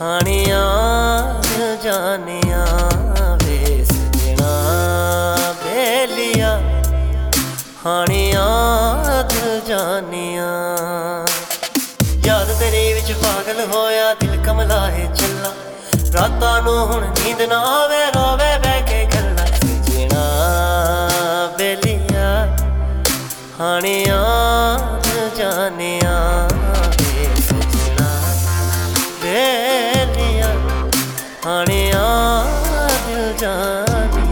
ਹਾਣੀਆਂ ਦਿਲ ਜਾਣਿਆ ਵੇ ਸਜਣਾ ਬੇਲੀਆ ਹਾਣੀਆਂ ਦਿਲ ਜਾਣਿਆ। ਯਾਦ ਤੇਰੀ ਵਿੱਚ ਪਾਗਲ ਹੋਇਆ ਦਿਲ ਕਮਲਾਏ ਚੱਲਾ ਰਾਤਾਂ ਨੂੰ ਹੁਣ ਨੀਂਦ ਨਾ ਆਵੇ ਰੋਵੇ ਬਹਿ ਕੇ ਗੱਲਾਂ ਸਜਣਾ ਬੇਲੀਆ ਹਾਣੀਆਂ ਦਿਲ ਜਾਣਿਆ ਵੇ ਸਜਣਾ ਬੇਲੀਆ ਹਾਣੀਆਂ ਦਿਲ ਜਾਣਿਆ।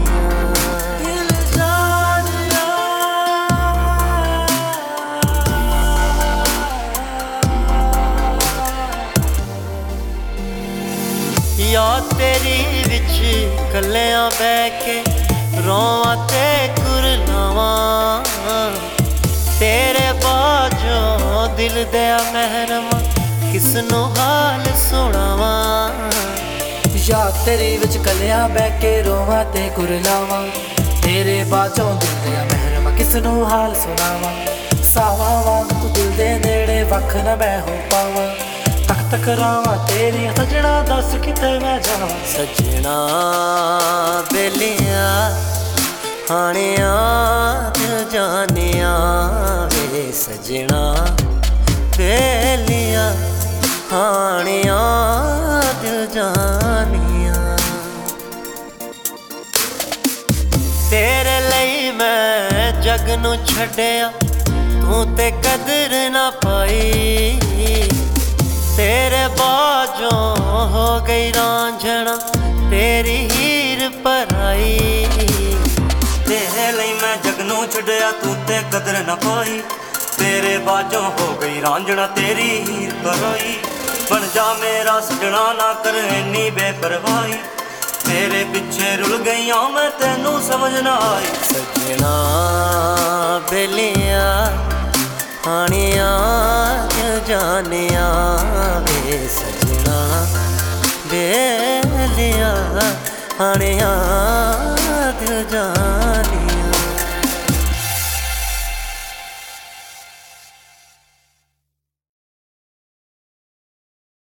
ਯਾਦ ਤੇਰੀ ਵਿੱਚ ਕੱਲਿਆਂ ਬਹਿ ਕੇ ਰੋਵਾਂ ਤੇ ਕੁਰਲਾਵਾਂ ਤੇਰੇ ਬਾਝੋਂ ਦਿਲ ਦਿਆ ਮਹਿਰਮ ਕਿਸ ਨੂੰ ਹਾਲ ਸੁਣਾਵਾਂ। ਯਾਦ ਤੇਰੀ ਵਿੱਚ ਕੱਲਿਆਂ ਬਹਿ ਕੇ ਰੋਵਾਂ ਤੇ ਕੁਰਲਾਵਾਂ ਤੇਰੇ ਬਾਝੋਂ ਦਿਲ ਦਿਆ ਮਹਿਰਮ ਕਿਸ ਨੂੰ ਹਾਲ ਸੁਣਾਵਾਂ। ਸਾਵਾਂ ਵਾਂਗ ਤੂੰ ਦਿਲ ਦੇ ਨੇੜੇ ਵੱਖ ਨਾ ਮੈਂ ਹੋ ਪਾਵਾਂ ਤੱਕ ਤਕਰਾਵਾਂ ਤੇਰੀਆਂ ਸਜਣਾ ਦੱਸ ਕਿਤੇ ਮੈਂ ਜਾਵਾਂ। ਸਜਣਾ ਬੇਲੀਆ ਹਾਣੀਆਂ ਦਿਲ ਜਾਣਿਆ ਵੇ ਸਜਣਾ ਬੇਲੀਆ ਹਾਣੀਆਂ ਦਿਲ ਜਾਣਿਆ। ਤੇਰੇ ਲਈ ਮੈਂ ਜਗ ਨੂੰ ਛੱਡਿਆ ਤੂੰ ਤੇ ਕਦਰ ਨਾ ਪਾਈ ਤੇਰੇ ਬਾਝੋਂ ਹੋ ਗਈ ਰਾਂਝਣਾ ਤੇਰੀ ਹੀਰ ਪਰਾਈ। ਤੇਰੇ ਲਈ ਮੈਂ ਜਗ ਨੂੰ ਛੱਡਿਆ ਤੂੰ ਤੇ ਕਦਰ ਨਾ ਪਾਈ ਤੇਰੇ ਬਾਝੋਂ ਹੋ ਗਈ ਰਾਂਝਣਾ ਤੇਰੀ ਹੀਰ ਪਰਾਈ। ਬਣ ਜਾ ਮੇਰਾ ਸਜਣਾ ਨਾ ਕਰ ਇੰਨੀ ਬੇਪਰਵਾਹੀ ਤੇਰੇ ਪਿੱਛੇ ਰੁਲ ਗਈਆਂ ਮੈਂ ਤੈਨੂੰ ਸਮਝ ਨਾ ਆਈ। ਸਜਣਾ ਬੇਲੀਆ ਹਾਣੀਆਂ ਦਿਲ ਜਾਣਿਆ ਵੇ ਸਜਣਾ ਬੇਲੀਆ ਹਾਣੀਆਂ ਦਿਲ ਜਾਣਿਆ।